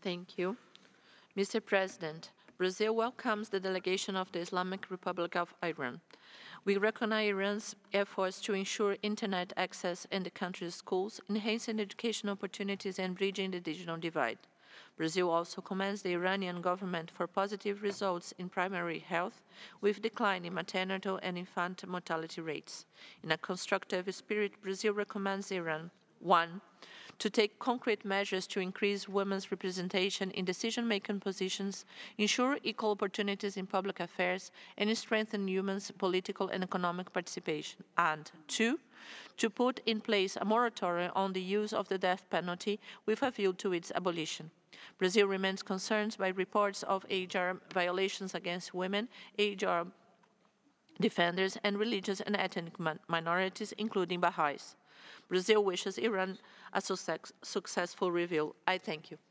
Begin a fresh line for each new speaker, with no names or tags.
Thank you. Mr. President, Brazil welcomes the delegation of the Islamic Republic of Iran. We recognize Iran's efforts to ensure internet access in the country's schools, enhancing education opportunities and bridging the digital divide. Brazil also commends the Iranian government for positive results in primary health, with decline in maternal and infant mortality rates. In a constructive spirit, Brazil recommends Iran 1 to take concrete measures to increase women's representation in decision-making positions, ensure equal opportunities in public affairs, and strengthen women's political and economic participation. And 2, to put in place a moratorium on the use of the death penalty with a view to its abolition. Brazil remains concerned by reports of HR violations against women, HR defenders, and religious and ethnic minorities, including Baha'is. Brazil wishes Iran a successful review. I thank you.